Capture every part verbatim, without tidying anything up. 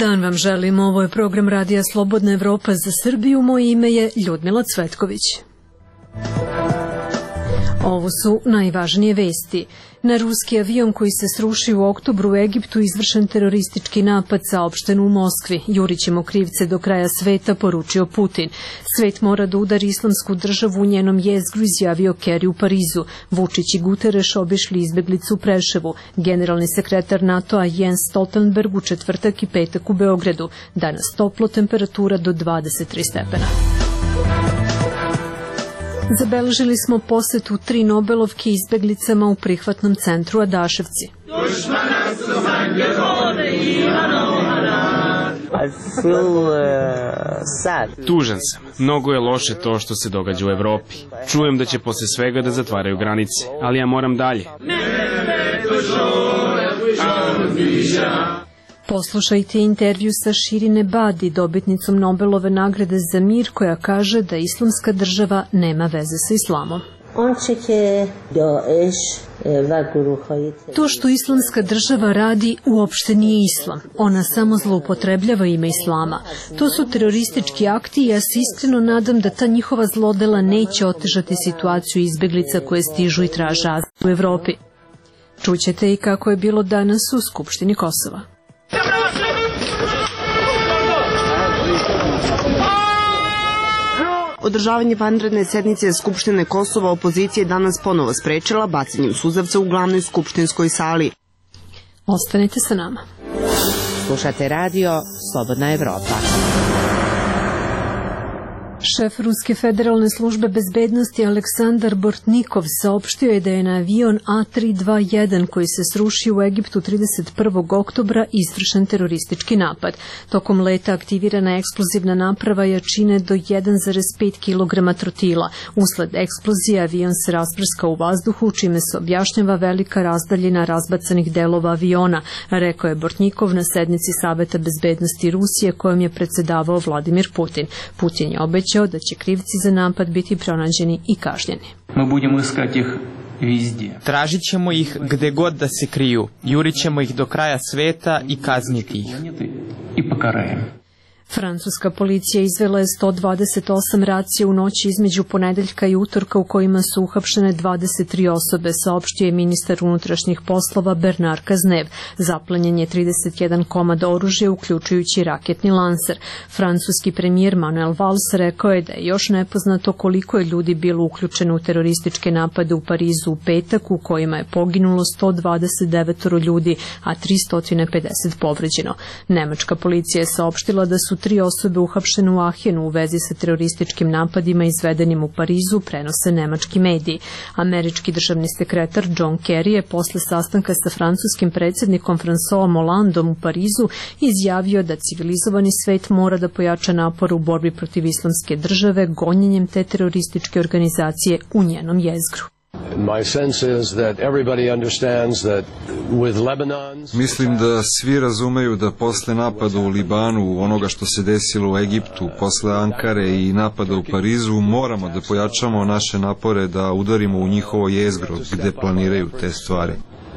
dan vam želim, ovo je program Radija Slobodna Evropa za Srbiju, moje ime je Ljudmila Cvetković. Ovo su najvažnije vesti. Na ruski avion koji se srušio u oktobru u Egiptu izvršen teroristički napad, saopšteno u Moskvi. Jurićemo krivce do kraja sveta, poručio Putin. Svet mora da udari islamsku državu u njenom jezgru, izjavio Kerry u Parizu. Vučić i Guterres obišli izbeglicu u Preševu. Generalni sekretar NATO-a Jens Stoltenberg u četvrtak i petak u Beogradu. Danas toplo, temperatura do dvadeset tri stepena. Zabeležili smo posetu tri Nobelovke izbeglicama u prihvatnom centru Adaševci. Tužan sam. Mnogo je loše to što se događa u Evropi. Čujem da će posle svega da zatvaraju granice, ali ja moram dalje. Poslušajte intervju sa Shirin Ebadi, dobitnicom Nobelove nagrade za mir, koja kaže da islamska država nema veze sa islamom. To što islamska država radi uopšte nije islam. Ona samo zloupotrebljava ime islama. To su teroristički akti i ja se iskreno nadam da ta njihova zlodela neće otežati situaciju izbeglica koje stižu i traže azil u Evropi. Čućete i kako je bilo danas u Skupštini Kosova. Održavanje vanredne sednice Skupštine Kosova opozicija je danas ponovo sprečila bacanjem suzavca u glavnoj skupštinskoj sali. Ostanite sa nama. Slušate radio Slobodna Evropa. Šef Ruske federalne službe bezbednosti Aleksandar Bortnikov saopštio je da je na avion A tri dva jedan koji se srušio u Egiptu trideset prvog oktobra izvršen teroristički napad. Tokom leta aktivirana eksplozivna naprava jačine do jedan zarez pet kilograma trotila. Usled eksplozije avion se rasprskao u vazduhu, čime se objašnjava velika razdaljina razbacanih delova aviona, rekao je Bortnikov na sednici Saveta bezbednosti Rusije kojom je predsedavao Vladimir Putin. Putin je obećao da će krivci za napad biti pronađeni i kažnjeni. Tražit ćemo ih gde god da se kriju, jurit ćemo ih do kraja sveta i kazniti ih. Francuska policija izvela je sto dvadeset osam racija u noći između ponedeljka i utorka u kojima su uhapšene dvadeset tri osobe, saopštio je ministar unutrašnjih poslova Bernard Cazeneuve. Zaplenjen je trideset jedan komad oružja, uključujući raketni lanser. Francuski premijer Manuel Valls rekao je da je još nepoznato koliko je ljudi bilo uključeno u terorističke napade u Parizu u petak, u kojima je poginulo sto dvadeset devet ljudi, a tristo pedeset povređeno. Nemačka policija je saopštila da su tri osobe uhapšene u Ahenu u vezi sa terorističkim napadima izvedenim u Parizu, prenose nemački mediji. Američki državni sekretar John Kerry je posle sastanka sa francuskim predsjednikom François Hollandeom u Parizu izjavio da civilizovani svet mora da pojača napor u borbi protiv islamske države gonjenjem te terorističke organizacije u njenom jezgru. Mislim da svi razumeju da posle napada u Libanu, onoga što se desilo u Egiptu, posle Ankare i napada u Parizu, moramo da pojačamo naše napore da udarimo u njihovo jezgro gde planiraju te stvari.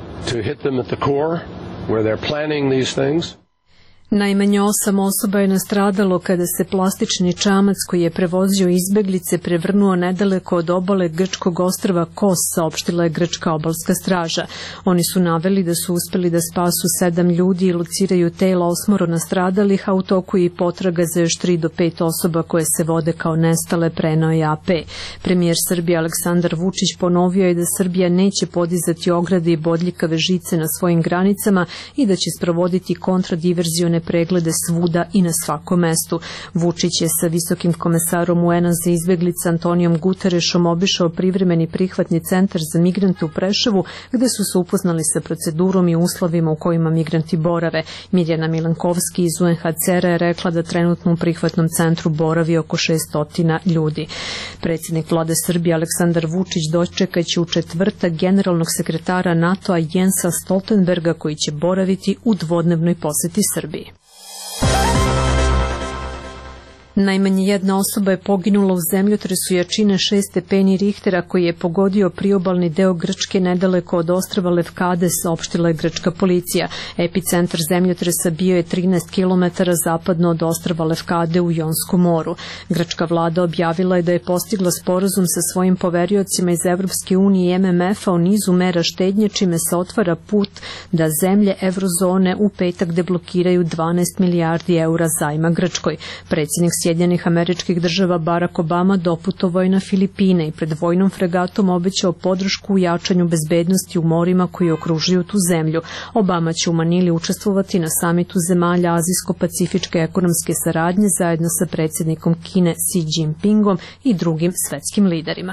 Najmanje osam osoba je nastradalo kada se plastični čamac koji je prevozio izbeglice prevrnuo nedaleko od obale grčkog ostrva Kos, saopštila je grčka obalska straža. Oni su naveli da su uspeli da spasu sedam ljudi i lociraju tela osmoro nastradalih, a u toku i potraga za još tri do pet osoba koje se vode kao nestale, preneo je A P. Premijer Srbije Aleksandar Vučić ponovio je da Srbija neće podizati ograde i bodljikave žice na svojim granicama i da će sprovoditi kontradiverzione preglede svuda i na svakom mestu. Vučić je sa visokim komesarom U N-a za izbeglice Antonijom Guterresom obišao privremeni prihvatni centar za migrante u Preševu, gde su se upoznali sa procedurom i uslovima u kojima migranti borave. Mirjana Milankovski iz U N H C R-a je rekla da trenutno u prihvatnom centru boravi oko šessto ljudi. Predsjednik vlade Srbije Aleksandar Vučić dočekaće u četvrtak generalnog sekretara NATO-a Jensa Stoltenberga, koji će boraviti u dvodnevnoj poseti Srbiji. Najmanje jedna osoba je poginula u zemljotresu jačine šest stepeni Richtera koji je pogodio priobalni deo Grčke nedaleko od ostrva Levkade, saopštila je grčka policija. Epicentar zemljotresa bio je trinaest kilometara zapadno od ostrva Levkade u Jonskom moru. Grčka vlada objavila je da je postigla sporazum sa svojim poveriocima iz Evropske unije i M M F-a o nizu mera štednje, čime se otvara put da zemlje evrozone u petak deblokiraju dvanaest milijardi eura zajma Grčkoj. Predsjednik Sjedinjenih Američkih Država Barack Obama doputovao je na Filipine i pred vojnom fregatom obećao podršku u jačanju bezbednosti u morima koji okružuju tu zemlju. Obama će u Manili učestvovati na samitu zemalja Azijsko-pacifičke ekonomske saradnje zajedno sa predsjednikom Kine Xi Jinpingom i drugim svetskim liderima.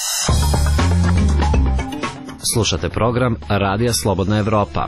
Slušate program Radija Slobodna Evropa.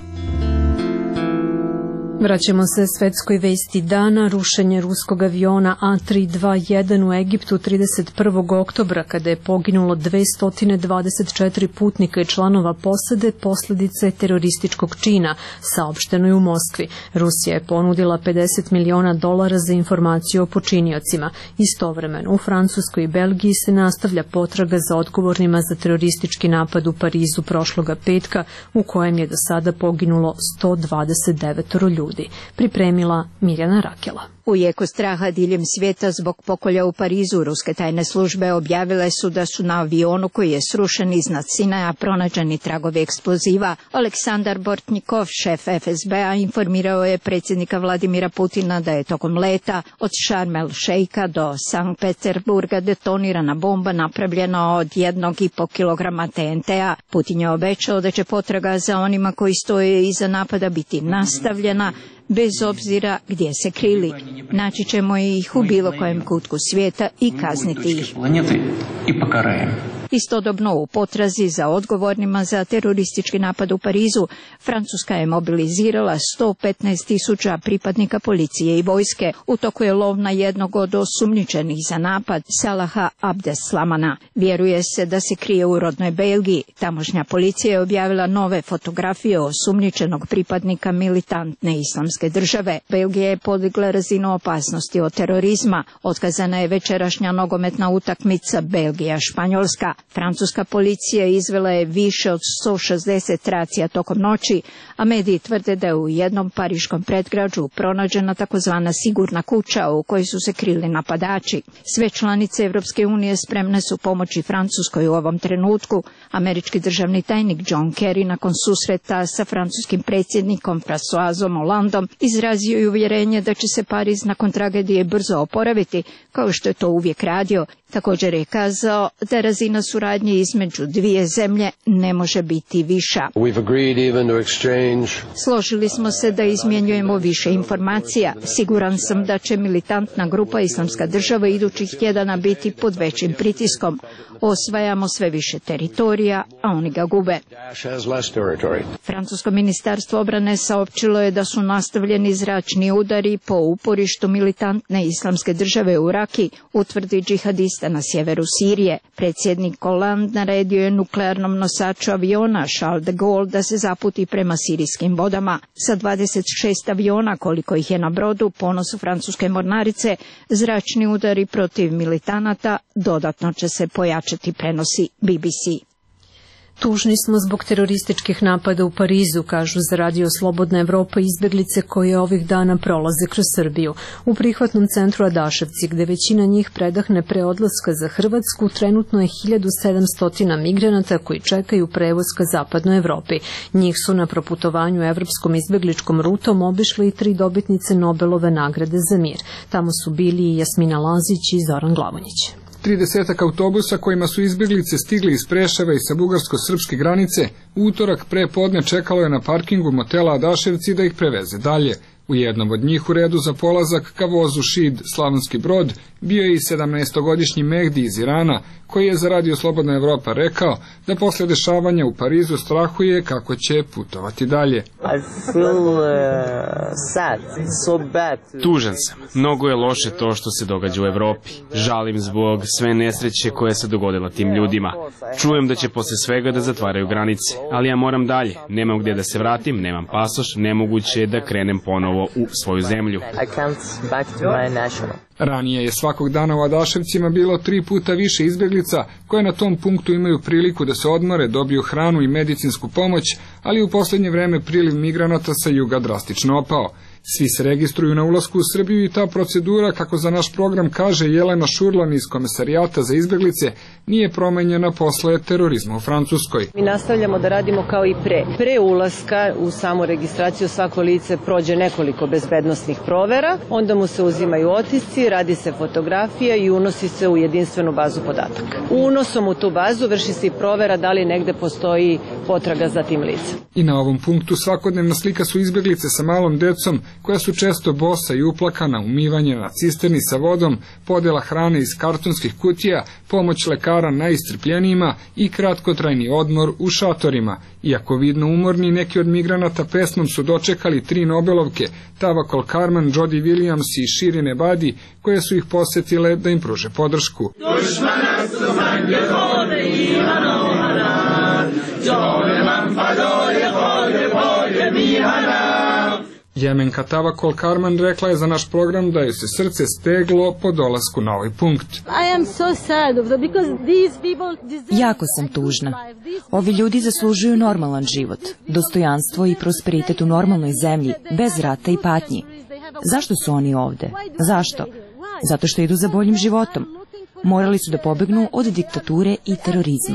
Vraćamo se svetskoj vesti dana. Rušenje ruskog aviona A tri dva jedan u Egiptu trideset prvog oktobra, kada je poginulo dvesta dvadeset četiri putnika i članova posade, posljedica je terorističkog čina, saopšteno je u Moskvi. Rusija je ponudila pedeset miliona dolara za informaciju o počiniocima. Istovremeno, u Francuskoj i Belgiji se nastavlja potraga za odgovornima za teroristički napad u Parizu prošloga petka, u kojem je do sada poginulo sto dvadeset devet ljudi. Pripremila Mirjana Rakela. U jeku straha diljem svijeta zbog pokolja u Parizu, ruske tajne službe objavile su da su na avionu koji je srušen iznad Sinaja pronađeni tragovi eksploziva. Aleksandar Bortnikov, šef F S B-a, informirao je predsjednika Vladimira Putina da je tokom leta od Šarm el Šeika do Sankt Peterburga detonirana bomba napravljena od jednog i po kilograma T N T-a. Putin je obećao da će potraga za onima koji stoje iza napada biti nastavljena, bez obzira gdje se krili. Naći ćemo ih u bilo kojem kutku svijeta i kazniti ih. Istodobno u potrazi za odgovornima za teroristički napad u Parizu, Francuska je mobilizirala sto petnaest tisuća pripadnika policije i vojske. U toku je lov na jednog od osumnjičenih za napad, Salaha Abdeslamana. Vjeruje se da se krije u rodnoj Belgiji. Tamošnja policija je objavila nove fotografije osumnjičenog pripadnika militantne islamske države. Belgija je podigla razinu opasnosti od terorizma. Otkazana je večerašnja nogometna utakmica Belgija-Španjolska. Francuska policija izvela je više od sto šezdeset racija tokom noći, a mediji tvrde da je u jednom pariškom predgrađu pronađena takozvana sigurna kuća u kojoj su se krili napadači. Sve članice Evropske unije spremne su pomoći Francuskoj u ovom trenutku. Američki državni tajnik John Kerry nakon susreta sa francuskim predsjednikom Françoisom Hollandom izrazio je uvjerenje da će se Pariz nakon tragedije brzo oporaviti, kao što je to uvijek radio. Također je kazao da razina suradnje između dvije zemlje ne može biti viša. Složili smo se da izmjenjujemo više informacija. Siguran sam da će militantna grupa Islamska država idućih tjedana biti pod većim pritiskom. Osvajamo sve više teritorija, a oni ga gube. Francusko ministarstvo obrane saopćilo je da su nastavljeni zračni udari po uporištu militantne Islamske države u Raki, utvrdi džihadista na sjeveru Sirije. Predsjednik Hollande naredio je nuklearnom nosaču aviona Charles de Gaulle da se zaputi prema sirijskim vodama. Sa dvadeset šest aviona, koliko ih je na brodu, ponosu francuske mornarice, zračni udari protiv militanata dodatno će se pojačati, prenosi B B C. Tužni smo zbog terorističkih napada u Parizu, kažu za Radio Slobodna Evropa izbjeglice koje ovih dana prolaze kroz Srbiju. U prihvatnom centru Adaševci, gde većina njih predahne pre odlaska za Hrvatsku, trenutno je hiljadu sedamsto migranata koji čekaju prevoz ka zapadnoj Evropi. Njih su na proputovanju evropskom izbjegličkom rutom obišli i tri dobitnice Nobelove nagrade za mir. Tamo su bili i Jasmina Lazić i Zoran Glavonjić. tridesetak autobusa kojima su izbjeglice stigli iz Preševa i sa bugarsko-srpske granice, utorak pre podne čekalo je na parkingu motela Adaševci da ih preveze dalje. U jednom od njih u redu za polazak ka vozu Šid Slavonski Brod bio je i sedamnaestogodišnji Mehdi iz Irana, koji je za Radio Slobodna Evropa rekao da posle dešavanja u Parizu strahuje kako će putovati dalje. Tužan sam. Mnogo je loše to što se događa u Evropi. Žalim zbog sve nesreće koje se dogodila tim ljudima. Čujem da će posle svega da zatvaraju granice, ali ja moram dalje. Nemam gdje da se vratim, nemam pasoš, nemoguće je da krenem ponovo ponovo u svoju zemlju. Ranije je svakog dana u Adaševcima bilo tri puta više izbjeglica koje na tom punktu imaju priliku da se odmore, dobiju hranu i medicinsku pomoć, ali u posljednje vreme priliv migranata sa juga drastično opao. Svi se registruju na ulasku u Srbiju i ta procedura, kako za naš program kaže Jelena Šurlan iz Komesarijata za izbjeglice, nije promenjena posle terorizma u Francuskoj. Mi nastavljamo da radimo kao i pre. Pre ulaska u samu registraciju svako lice prođe nekoliko bezbednosnih provera, onda mu se uzimaju otisci, radi se fotografija i unosi se u jedinstvenu bazu podataka. Unosom u tu bazu vrši se i provera da li negde postoji potraga za tim licem. I na ovom punktu svakodnevna slika su izbjeglice sa malom decom, koja su često bosa i uplakana, umivanje na cisterni sa vodom, podela hrane iz kartonskih kutija, pomoć lekara najiscrpljenijima i kratkotrajni odmor u šatorima. Iako vidno umorni, neki od migranata pesmom su dočekali tri Nobelovke, Tawakkol Karman, Jody Williams i Shirin Ebadi, koje su ih posetile da im pruže podršku. Jemenka Tawakkol Karman rekla je za naš program da je se srce steglo po dolasku na ovaj punkt. Jako sam tužna. Ovi ljudi zaslužuju normalan život, dostojanstvo i prosperitet u normalnoj zemlji, bez rata i patnji. Zašto su oni ovde? Zašto? Zato što idu za boljim životom. Morali su da pobegnu od diktature i terorizma.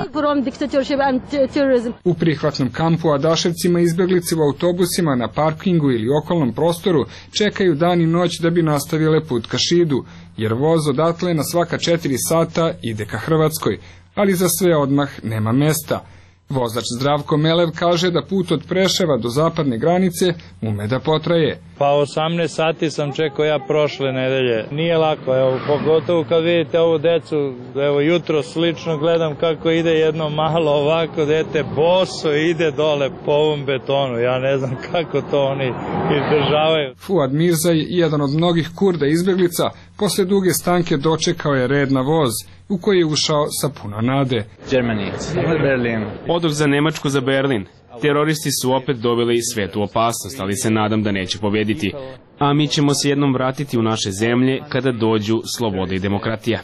U prihvatnom kampu Adaševcima izbjeglice u autobusima na parkingu ili okolnom prostoru čekaju dan i noć da bi nastavile put ka Šidu, jer voz odatle na svaka četiri sata ide ka Hrvatskoj, ali za sve odmah nema mesta. Vozač Zdravko Melev kaže da put od Preševa do zapadne granice ume da potraje. Pa osamnaest sati sam čekao ja prošle nedelje. Nije lako, evo, pogotovo kad vidite ovu decu, evo jutro slično gledam kako ide jedno malo ovako dete, boso ide dole po ovom betonu, ja ne znam kako to oni izdržavaju. Fuad Mirzaj, jedan od mnogih Kurda izbjeglica, posle duge stanke dočekao je red na voz, u koji je ušao sa puno nade. Germany, Berlin. Odoh za Nemačku, za Berlin. Teroristi su opet doveli svetu opasnost, ali se nadam da neće pobediti. A mi ćemo se jednom vratiti u naše zemlje kada dođu sloboda i demokratija.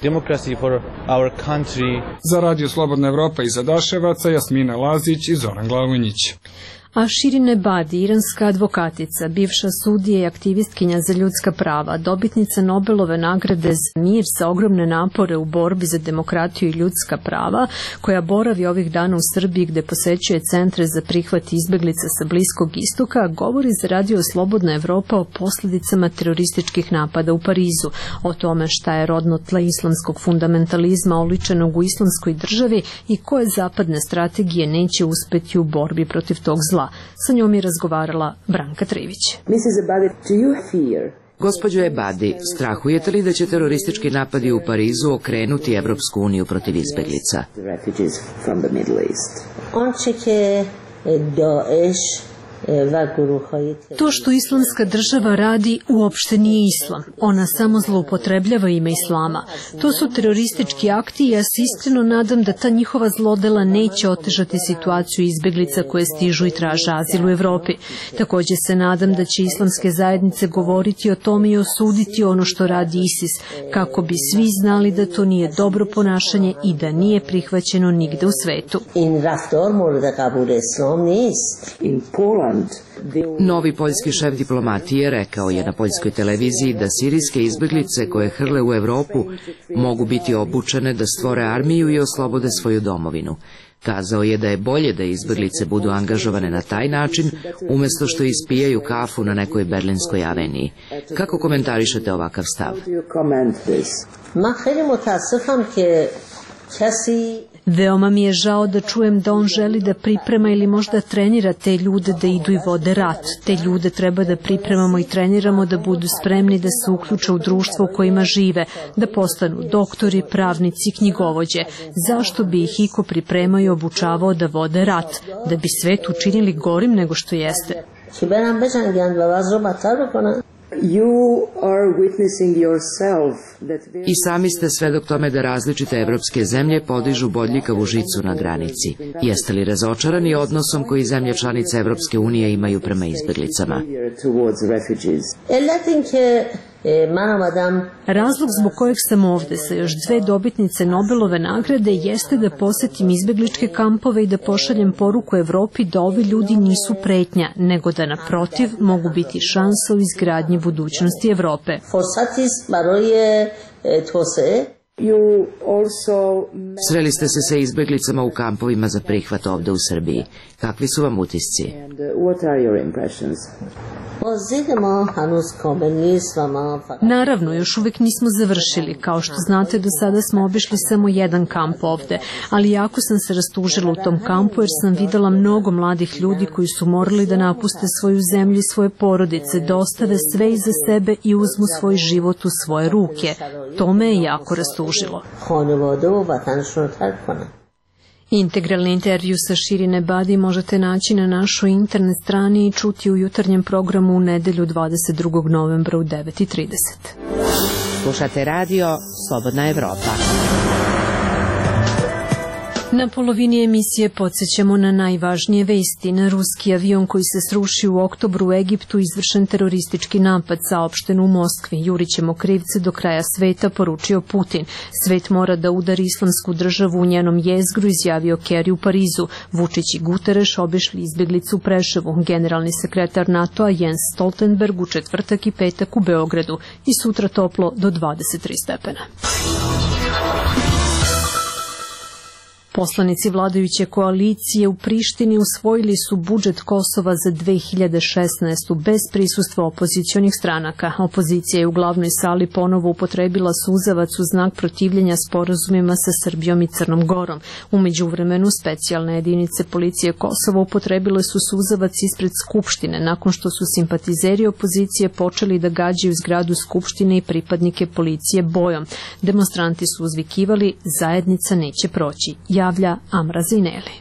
Za Radio Slobodna Evropa iz Adaševaca, Jasmina Lazić i Zoran Glavonjić. A Shirin Ebadi, iranska advokatica, bivša sudija i aktivistkinja za ljudska prava, dobitnica Nobelove nagrade za mir za ogromne napore u borbi za demokratiju i ljudska prava, koja boravi ovih dana u Srbiji gde posećuje centre za prihvat izbeglica sa Bliskog istoka, govori za Radio Slobodna Evropa o posljedicama terorističkih napada u Parizu, o tome šta je rodno tle islamskog fundamentalizma oličenog u islamskoj državi i koje zapadne strategije neće uspeti u borbi protiv tog zla. Sa njom je razgovarala Branka Trivić. Gospođo Ebadi, strahujete li da će teroristički napadi u Parizu okrenuti Evropsku uniju protiv izbeglica? To što islamska država radi uopšte nije islam. Ona samo zloupotrebljava ime islama. To su teroristički akti i ja se iskreno nadam da ta njihova zlodela neće otežati situaciju izbeglica koje stižu i traže azil u Evropi. Također se nadam da će islamske zajednice govoriti o tome i osuditi ono što radi ISIS, kako bi svi znali da to nije dobro ponašanje i da nije prihvaćeno nigde u svetu. Novi poljski šef diplomatije rekao je na poljskoj televiziji da sirijske izbeglice koje hrle u Evropu mogu biti obučene da stvore armiju i oslobode svoju domovinu. Kazao je da je bolje da izbeglice budu angažovane na taj način, umjesto što ispijaju kafu na nekoj berlinskoj aveniji. Kako komentarišete ovakav stav? Veoma mi je žao da čujem da on želi da priprema ili možda trenira te ljude da idu i vode rat. Te ljude treba da pripremamo i treniramo da budu spremni da se uključe u društvo u kojima žive, da postanu doktori, pravnici, knjigovođe. Zašto bi ih iko pripremao i obučavao da vode rat? Da bi svet učinili gorim nego što jeste. I sami ste svedok tome da različite evropske zemlje podižu bodljikavu žicu na granici. Jeste li razočarani odnosom koji zemlje članice Evropske unije imaju prema izbjeglicama? Razlog zbog kojeg sam ovde sa još dve dobitnice Nobelove nagrade jeste da posetim izbegličke kampove i da pošaljem poruku Evropi da ovi ljudi nisu pretnja, nego da naprotiv mogu biti šansa u izgradnji budućnosti Evrope. Sreli ste se sa izbeglicama u kampovima za prihvat ovde u Srbiji. Kakvi su vam utisci? Naravno, još uvijek nismo završili. Kao što znate, do sada smo obišli samo jedan kamp ovde, ali jako sam se rastužila u tom kampu jer sam videla mnogo mladih ljudi koji su morali da napuste svoju zemlju i svoje porodice, da ostave sve iza sebe i uzmu svoj život u svoje ruke. To me je jako rastužilo. Integralni intervju sa Širin Ebadi možete naći na našoj internet strani i čuti u jutarnjem programu u nedelju dvadeset drugog novembra u devet i trideset. Slušate radio Slobodna Evropa. Na polovini emisije podsjećamo na najvažnije vesti. Na ruski avion koji se srušio u oktobru u Egiptu izvršen teroristički napad, saopšteno u Moskvi. Jurićemo krivce do kraja sveta, poručio Putin. Svet mora da udari islamsku državu u njenom jezgru, izjavio Kerry u Parizu. Vučić i Guterres obišli izbjeglicu u Preševu. Generalni sekretar NATO-a Jens Stoltenberg u četvrtak i petak u Beogradu i sutra toplo do dvadeset tri stepena. Poslanici vladajuće koalicije u Prištini usvojili su budžet Kosova za dve hiljade šesnaestu bez prisustva opozicionih stranaka. Opozicija je u glavnoj sali ponovo upotrebila suzavac u znak protivljenja sporazumima sa Srbijom i Crnom Gorom. U međuvremenu specijalne jedinice policije Kosova upotrebile su suzavac ispred Skupštine nakon što su simpatizeri opozicije počeli da gađaju zgradu Skupštine i pripadnike policije bojom. Demonstranti su uzvikivali zajednica neće proći. Javlja Amra Zineli.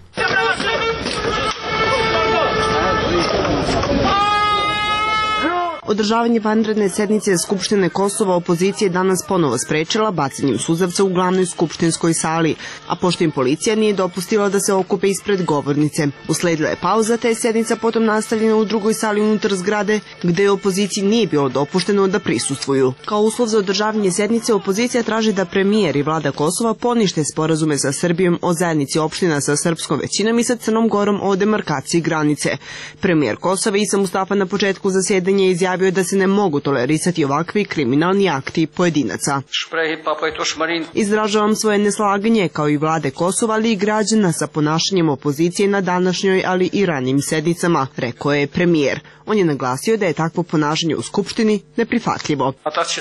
Održavanje vanredne sednice Skupštine Kosova opozicije danas ponovo sprečila bacanjem suzavca u glavnoj skupštinskoj sali, a pošto im policija nije dopustila da se okupe ispred govornice. Usledila je pauza, te je sednica potom nastavljena u drugoj sali unutar zgrade, gde je opoziciji nije bilo dopušteno da prisustvuju. Kao uslov za održavanje sednice, opozicija traži da premijer i vlada Kosova ponište sporazume sa Srbijom o zajednici opština sa srpskom većinom i sa Crnom Gorom o demarkaciji granice. Premijer Kosova Isa Mustafa na početku zasedanja izjavio da se ne mogu tolerisati ovakvi kriminalni akti pojedinaca. Izražavam svoje neslaganje kao i vlade Kosova, ali i građana sa ponašanjem opozicije na današnjoj, ali i ranijim sednicama, rekao je premijer. On je naglasio da je takvo ponašanje u Skupštini neprihvatljivo.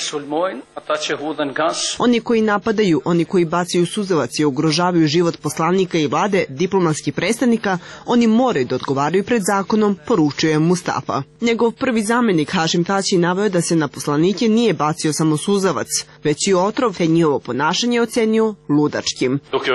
Oni koji napadaju, oni koji bacaju suzavac i ugrožavaju život poslanika i vlade, diplomatskih predstavnika, oni moraju da odgovaraju pred zakonom, poručuje Mustafa. Njegov prvi zamenik Hašim Tači naveo da se na poslanike nije bacio samo suzavac, već i otrov, te njihovo ponašanje ocenio ludačkim.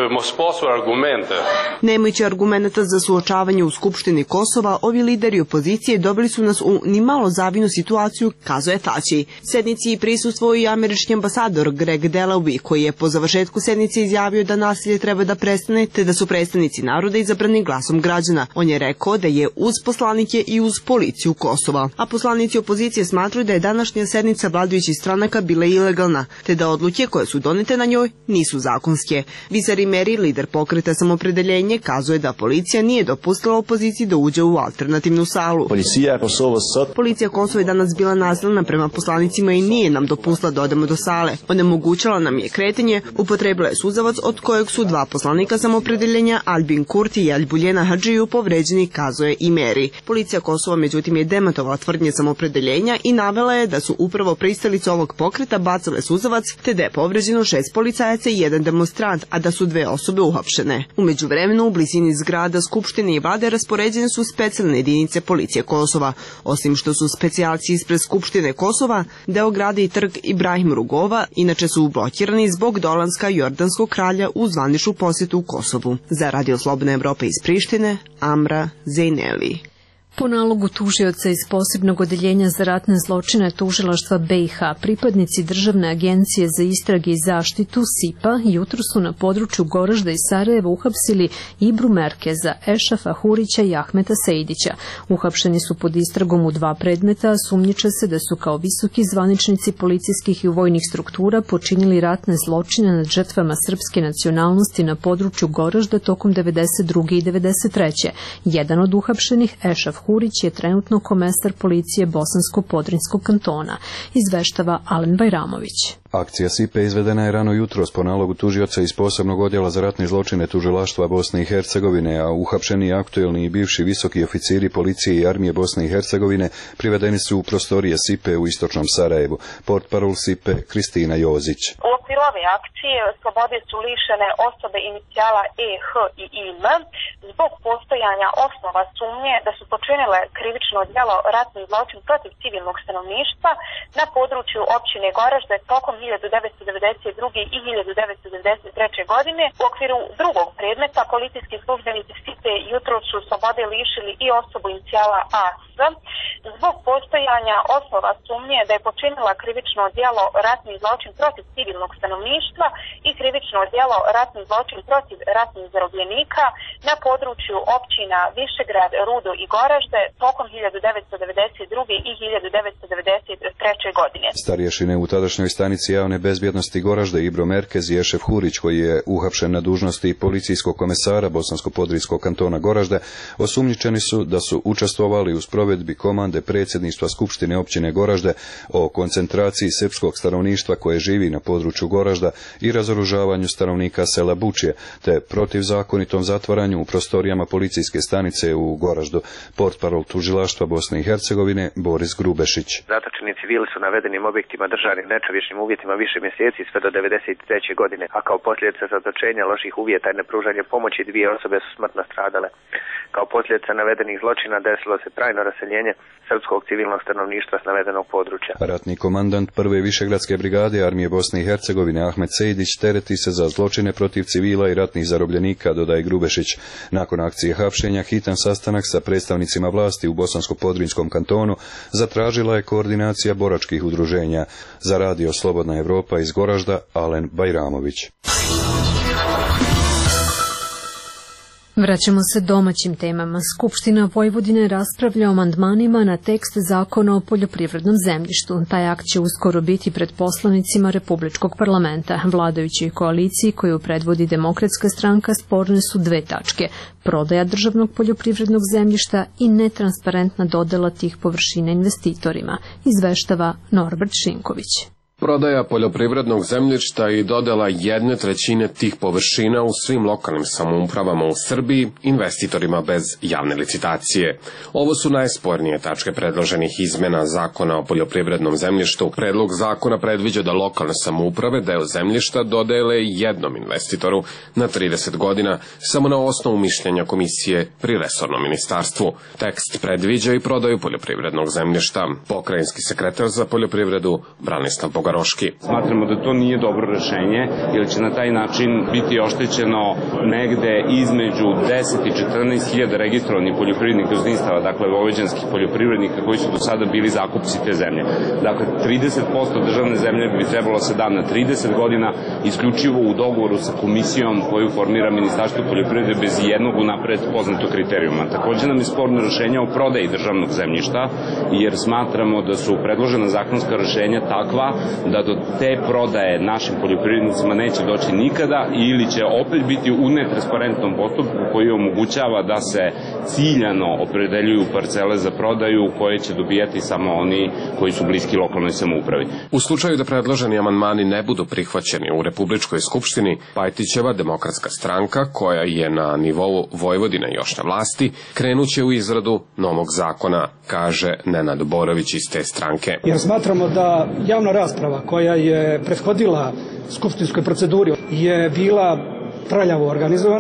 Nemajući argumenta za suočavanje u Skupštini Kosova, ovi lideri opozicije dobili su nas u nimalo zavidnu situaciju, kazuje Tači. Sednici prisustvovao i američki ambasador Greg Delaby, koji je po završetku sednice izjavio da nasilje treba da prestane, te da su predstavnici naroda izabrani glasom građana. On je rekao da je uz poslanike i uz policiju Kosova. A poslanici opozicije smatruju da je današnja sednica vladajućih stranaka bila ilegalna, te da odluke koje su donete na njoj nisu zakonske. Visari Meri, lider pokreta Samopredeljenje, kazuje da policija nije dopustila opoziciji da uđe u alternativnu salu. Policija Policija Kosova je danas bila nasilna prema poslanicima i nije nam dopustila da odemo do sale. Onemogućila nam je kretanje, upotrebila je suzavac od kojeg su dva poslanika Samopredeljenja, Albin Kurti i Albuljena Hadžiju, povređeni, kazuje i Meri. Policija Kosova međutim je demantovala tvrdnje Samopredeljenja i navela je da su upravo pristalice ovog pokreta bacale suzavac, te da je povređeno šest policajaca i jedan demonstrant, a da su dve osobe uhapšene. U međuvremenu u blizini zgrada Skupštine i vlade raspoređene su specijalne jedinice policije Kosova. Osim što su specijalci ispred Skupštine Kosova, deo grada i trg Ibrahim Rugova inače su blokirani zbog dolaska jordanskog kralja u zvaničnu posjetu u Kosovu. Za Radio Slobodna Evropa iz Prištine, Amra Zejneli. Po nalogu tužioca iz posebnog odeljenja za ratne zločine tužilaštva B i H, pripadnici Državne agencije za istrage i zaštitu S I P-a jutro su na području Goražda i Sarajeva uhapsili Ibru Merkeza, Ešafa Hurića i Ahmeta Sejdića. Uhapšeni su pod istragom u dva predmeta, a sumnjiče se da su kao visoki zvaničnici policijskih i vojnih struktura počinili ratne zločine nad žrtvama srpske nacionalnosti na području Goražda tokom devedeset druge i devedeset treće Jedan od uhapšenih, Ešaf Hurić, je trenutno komesar policije Bosansko-Podrinjskog kantona, izveštava Alen Bajramović. Akcija S I P-a izvedena je rano jutros po nalogu tužioca iz posebnog odjela za ratne zločine tužilaštva Bosne i Hercegovine, a uhapšeni aktuelni i bivši visoki oficiri policije i armije Bosne i Hercegovine privedeni su u prostorije S I P-a u istočnom Sarajevu. Portparol S I P-a Kristina Jozić. U okviru ove akcije slobode su lišene osobe inicijala E, H i I M zbog postojanja osnova sumnje da su počinile krivično djelo ratni zločin protiv civilnog stanovništva na području općine Goražde tokom hiljadu devetsto devedeset druge i hiljadu devetsto devedeset treće godine. U okviru drugog predmeta policijski službenici S I P-a jutro su slobode lišili i osobu inicijala A S zbog postojanja osnova sumnje da je počinila krivično djelo ratni zločin protiv civilnog stanovništva i krivično djelo ratni zločin protiv ratnih zarobljenika na području općina Višegrad, Rudo i Goražde tokom hiljadu devetsto devedeset druge i hiljadu devetsto devedeset treće godine. Starješine u tadašnjoj stanici javne bezbjednosti Goražde Ibro Merkez i Ešef Hurić, koji je uhapšen na dužnosti policijskog komesara Bosansko-Podrinjskog kantona Goražde, osumnjičeni su da su učestvovali u sprovedbi komande predsjedništva Skupštine općine Goražde o koncentraciji srpskog stanovništva koje živi na području Goražda i razoružavanju stanovnika sela Bučje, te protivzakonitom zatvaranju u prostorijama policijske stanice u Goraždu. Portparol tužilaštva Bosne i Hercegovine Boris Grubešić. Zatočeni civili su navedenim objektima držani u nečovječnim uvjetima više mjeseci sve do devedeset treće godine, a kao posljedica zatočenja, loših uvjeta i nepružanja pomoći dvije osobe su smrtno stradale. Kao posljedica navedenih zločina desilo se trajno raseljenje srpskog civilnog stanovništva s navedenog područja. Ratni komandant prve Višegradske brigade armije Bosne i Hercegovine Ahmet Sejdić tereti se za zločine protiv civila i ratnih zarobljenika, dodaje Grubešić. Nakon akcije hapšenja, hitan sastanak sa predstavnicima vlasti u Bosansko-Podrinjskom kantonu zatražila je koordinacija boračkih udruženja. Za radio Slobodna Evropa iz Goražda, Alen Bajramović. Vraćamo se domaćim temama. Skupština Vojvodine raspravlja o amandmanima na tekst zakona o poljoprivrednom zemljištu. Taj akt će uskoro biti pred poslanicima Republičkog parlamenta. Vladajućoj koaliciji koju predvodi Demokratska stranka sporne su dve tačke: prodaja državnog poljoprivrednog zemljišta i netransparentna dodela tih površina investitorima, izveštava Norbert Šinković. Prodaja poljoprivrednog zemljišta i dodela jedne trećine tih površina u svim lokalnim samoupravama u Srbiji investitorima bez javne licitacije. Ovo su najspornije tačke predloženih izmena zakona o poljoprivrednom zemljištu. Predlog zakona predviđa da lokalne samouprave deo zemljišta dodele jednom investitoru na trideset godina, samo na osnovu mišljenja komisije pri resornom ministarstvu. Tekst predviđa i prodaju poljoprivrednog zemljišta. Pokrajinski sekretar za poljoprivredu Branislav Bogaroški. Smatramo da to nije dobro rešenje, jer će na taj način biti oštećeno negde između deset i četrnaest hiljada registrovanih poljoprivrednih gazdinstava, dakle vojvođanskih poljoprivrednika koji su do sada bili zakupci te zemlje. Dakle, trideset posto državne zemlje bi trebalo se da na trideset godina, isključivo u dogovoru sa komisijom koju formira Ministarstvo poljoprivrede bez jednog unapred poznatog kriterijuma. Takođe nam je sporno rešenje o prodaji državnog zemljišta, jer smatramo da su predložena zakonska rešenja takva da do te prodaje našim poljoprivrednicima neće doći nikada ili će opet biti u netransparentnom postupku koji omogućava da se ciljano opredeljuju parcele za prodaju koje će dobijati samo oni koji su bliski lokalnoj samoupravi. U slučaju da predloženi amandmani ne budu prihvaćeni u Republičkoj skupštini, Pajtićeva Demokratska stranka, koja je na nivou Vojvodine još na vlasti, krenuće u izradu novog zakona, kaže Nenad Borović iz te stranke. Jer smatramo da javna rasprava koja je prethodila skupštinskoj proceduri je bila traljavo organizovana,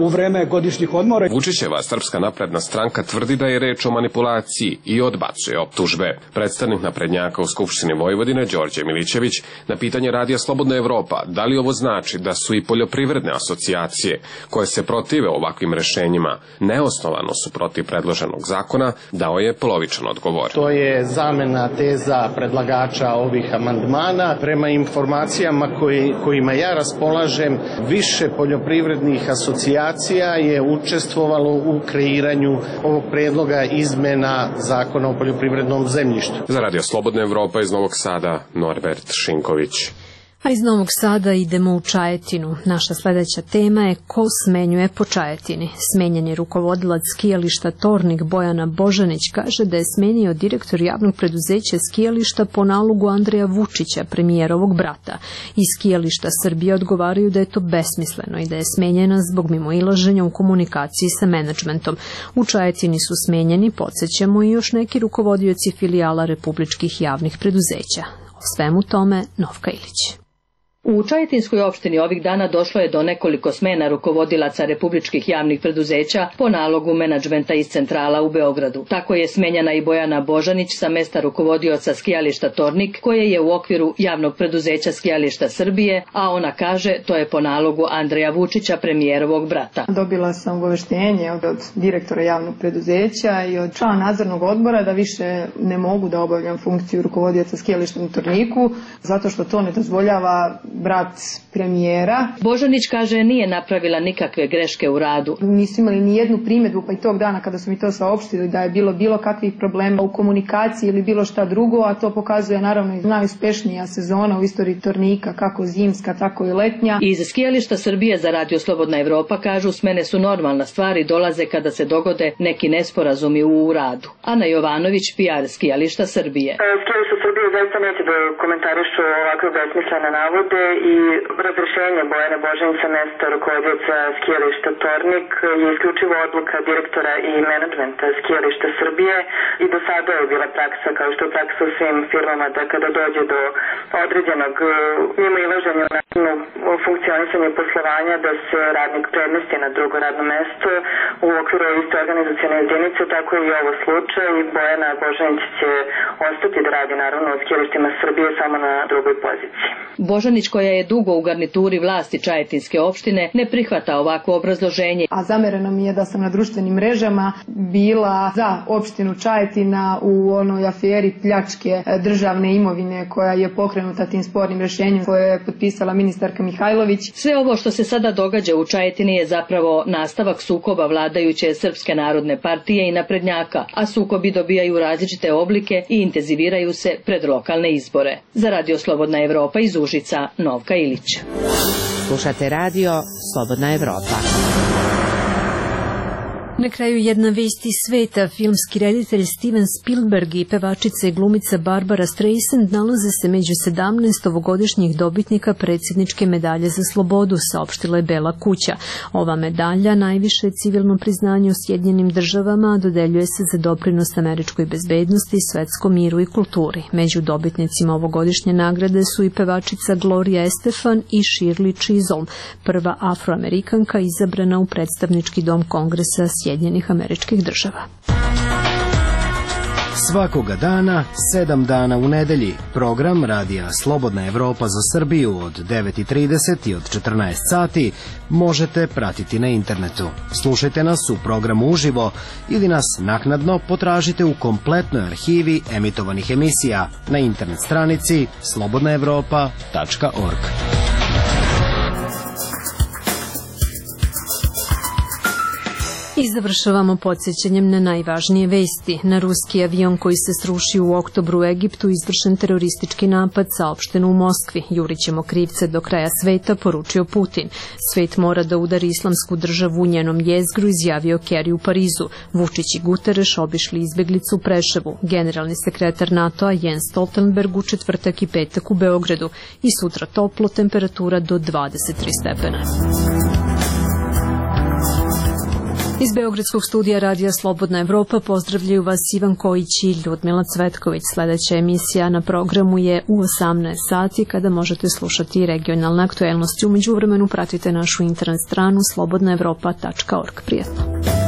u vreme godišnjih odmora. Vučićeva Srpska napredna stranka tvrdi da je reč o manipulaciji i odbacuje optužbe. Predstavnik naprednjaka u Skupštini Vojvodine Đorđe Milićević na pitanje Radija Slobodna Evropa da li ovo znači da su i poljoprivredne asocijacije koje se protive ovakvim rešenjima neosnovano su protiv predloženog zakona, dao je polovičan odgovor. To je zamena teza predlagača ovih amandmana. Prema informacijama koji, kojima ja raspolažem, više poljoprivrednih asocijacija je učestvovalo u kreiranju ovog predloga izmena zakona o poljoprivrednom zemljištu. Za Radio Slobodna Evropa iz Novog Sada, Norbert Šinković. A iz Novog Sada idemo u Čajetinu. Naša sledeća tema je ko smenjuje po Čajetini. Smenjen je rukovodilac skijališta Tornik Bojana Božanić kaže da je smenio direktor javnog preduzeća skijališta po nalogu Andreja Vučića, premijerovog brata. Iz skijališta Srbije odgovaraju da je to besmisleno i da je smenjena zbog mimoilaženja u komunikaciji sa menadžmentom. U Čajetini su smenjeni, podsjećamo, i još neki rukovodioci filijala republičkih javnih preduzeća. O svemu tome Novka Ilić. U Čajetinskoj opštini ovih dana došlo je do nekoliko smena rukovodilaca republičkih javnih preduzeća po nalogu menadžmenta iz centrala u Beogradu. Tako je smenjena i Bojana Božanić sa mesta rukovodioca skijališta Tornik, koje je u okviru javnog preduzeća skijališta Srbije, a ona kaže to je po nalogu Andreja Vučića, premijerovog brata. Dobila sam obaveštenje od direktora javnog preduzeća i od člana nadzornog odbora da više ne mogu da obavljam funkciju rukovodioca skijališta u Torniku, zato što to ne dozvoljava brat premijera. Božanić kaže nije napravila nikakve greške u radu. Nisu imali ni jednu primjedbu, pa i tog dana kada su mi to saopštili da je bilo bilo kakvih problema u komunikaciji ili bilo šta drugo, a to pokazuje naravno i najuspešnija sezona u istoriji Tornika, kako zimska, tako i letnja. Iz skijališta Srbije za Radio Slobodna Evropa kažu smene su normalna stvar i dolaze kada se dogode neki nesporazumi u radu. Ana Jovanović, P R skijališta Srbije. Skijališta Srbije zaista neće da komentarišu ovakve besmislene navode i razrešenje Bojane Božanić sa mesta rukovodioca skijališta Tornik je isključivo odluka direktora i menadžmenta skijališta Srbije i do sada je bila praksa, kao što je praksa u svim firmama, da kada dođe do određenog mimoilaženja u načinu funkcionisanja i poslovanja da se radnik premesti na drugo radno mesto u okviru iste organizacione jedinice, tako je i ovo slučaj i Bojana Božanić će ostati da radi naravno u skijalištima Srbije samo na drugoj poziciji. Božanić, koja je dugo u garnituri vlasti Čajetinske opštine, ne prihvata ovakvo obrazloženje. A zamereno mi je da sam na društvenim mrežama bila za opštinu Čajetina u onoj aferi pljačke državne imovine koja je pokrenuta tim spornim rešenjem koje je potpisala ministarka Mihajlović. Sve ovo što se sada događa u Čajetini je zapravo nastavak sukoba vladajuće Srpske narodne partije i naprednjaka, a sukobi dobijaju različite oblike i intenziviraju se pred lokalne izbore. Za Radio Slobodna Evropa iz Užica, Novka Ilić. Slušate Radio Slobodna Evropa. Na kraju jedna vest iz sveta. Filmski reditelj Steven Spielberg i pevačica i glumica Barbara Streisand nalaze se među sedamnaest ovogodišnjih dobitnika predsjedničke medalje za slobodu, saopštila je Bela kuća. Ova medalja najviše civilno priznanje u Sjedinjenim državama dodeljuje se za doprinos američkoj bezbednosti, svetskom miru i kulturi. Među dobitnicima ovogodišnje nagrade su i pevačica Gloria Estefan i Shirley Chisholm, prva afroamerikanka izabrana u predstavnički dom Kongresa Sjedinjenih Američkih Država. Svakoga dana, sedam dana u nedelji, program Radija Slobodna Evropa za Srbiju od devet i trideset i od četrnaest sati možete pratiti na internetu. Slušajte nas u programu uživo ili nas naknadno potražite u kompletnoj arhivi emitovanih emisija na internet stranici slobodna evropa tačka org. I završavamo podsjećanjem na najvažnije vesti. Na ruski avion koji se srušio u oktobru u Egiptu izvršen teroristički napad, saopšteno u Moskvi. Jurićemo krivce do kraja sveta, poručio Putin. Svet mora da udari islamsku državu u njenom jezgru, izjavio Kerry u Parizu. Vučić i Guterres obišli izbeglicu u Preševu. Generalni sekretar NATO-a Jens Stoltenberg u četvrtak i petak u Beogradu. I sutra toplo, temperatura do dvadeset tri stepena. Iz Beogradskog studija Radija Slobodna Evropa pozdravljaju vas Ivan Kojić i Ljudmila Cvetković. Sledeća emisija na programu je u osamnaest sati kada možete slušati regionalne aktuelnosti. U međuvremenu pratite našu internet stranu slobodna evropa tačka org. Prijetno.